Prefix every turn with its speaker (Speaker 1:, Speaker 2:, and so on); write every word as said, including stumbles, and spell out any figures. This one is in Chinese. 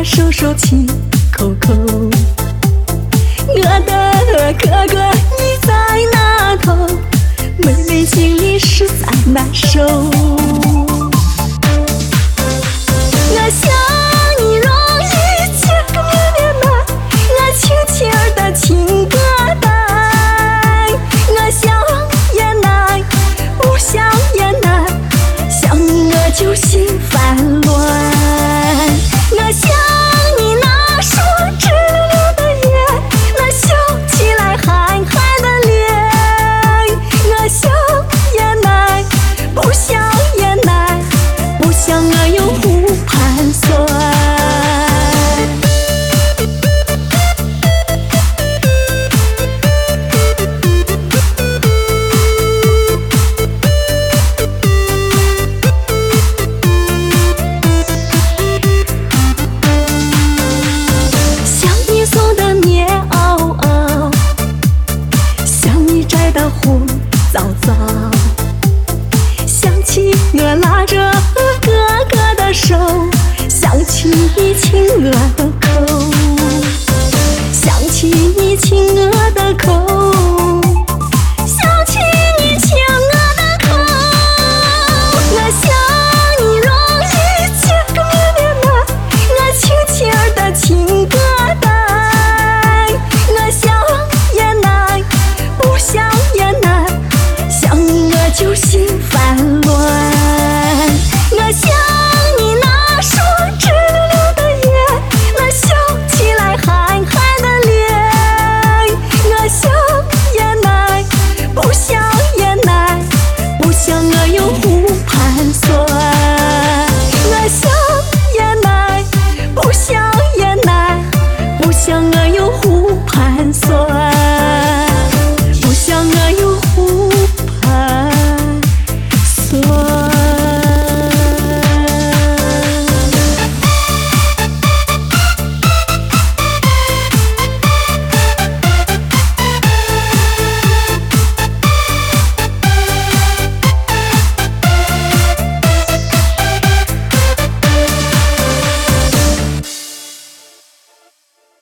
Speaker 1: 手手亲口口。我的哥哥你在那头，妹妹心里实在难受。我想你容易见个面面难，我轻轻儿的情歌单。我想也难，不想也难，想你我就心烦乱。我想你那双直溜溜的眼，那笑起来憨憨的脸。我想也难，不想也难，不想我又不盘算。红枣枣，想起我拉着哥哥的手，想起你亲我的